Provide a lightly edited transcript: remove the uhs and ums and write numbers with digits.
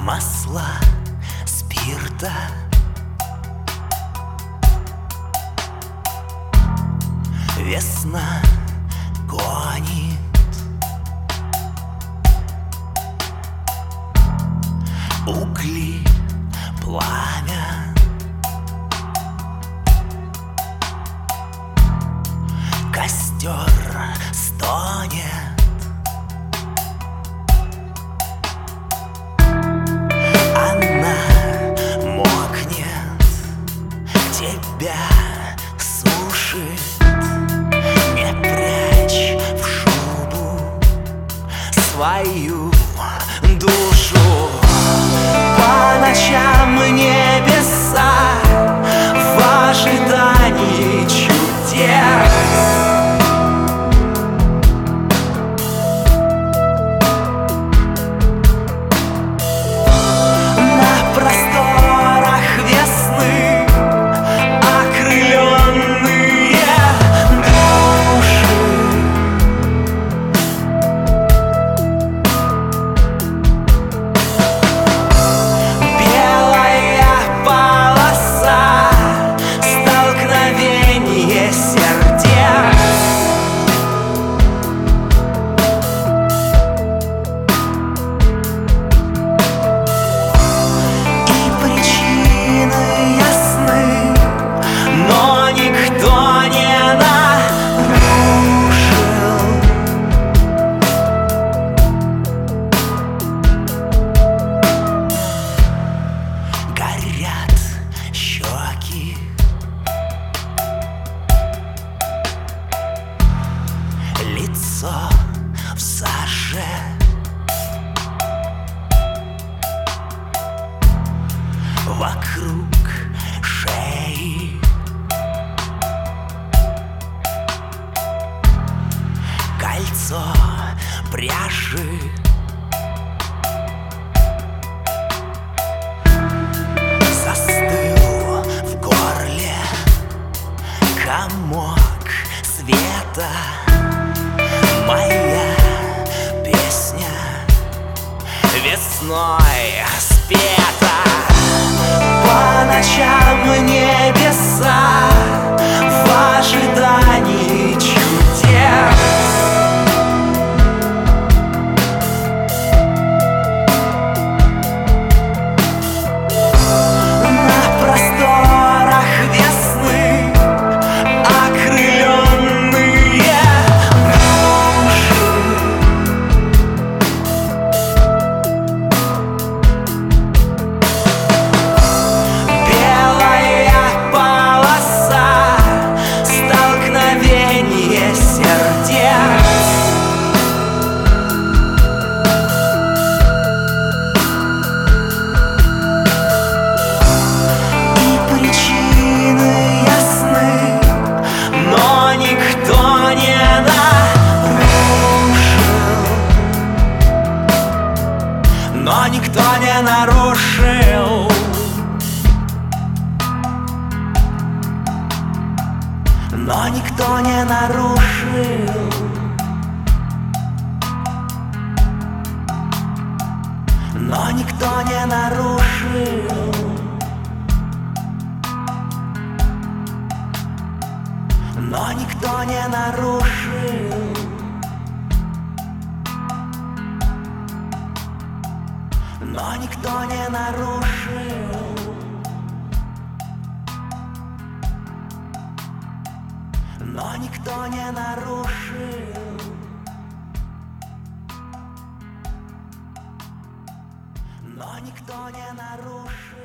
масла, спирта. Весна гонит угли, пламя. Костер стонет, она мокнет, тебя сушит. Не прячь в шубу свою душу. По ночам небеса в ожидании чудес. На просторах весны окрыленные души. Белая полоса, столкновение сердец. И причины ясны, но никто не нарушил. Горят щеки, лицо в саже. Вокруг шеи кольцо пряжи. Застыл в горле комок света. Моя песня весной спета. По ночам небеса в ожидании чудес. На просторах весны окрыленные души. Белая полоса, столкновение сердец. И причины ясны, но никто не нарушил. Но никто не нарушил. Но никто не нарушил. Но никто не нарушил. Но никто не нарушил. Но никто не нарушил. Но никто не нарушил. Но никто не нарушил.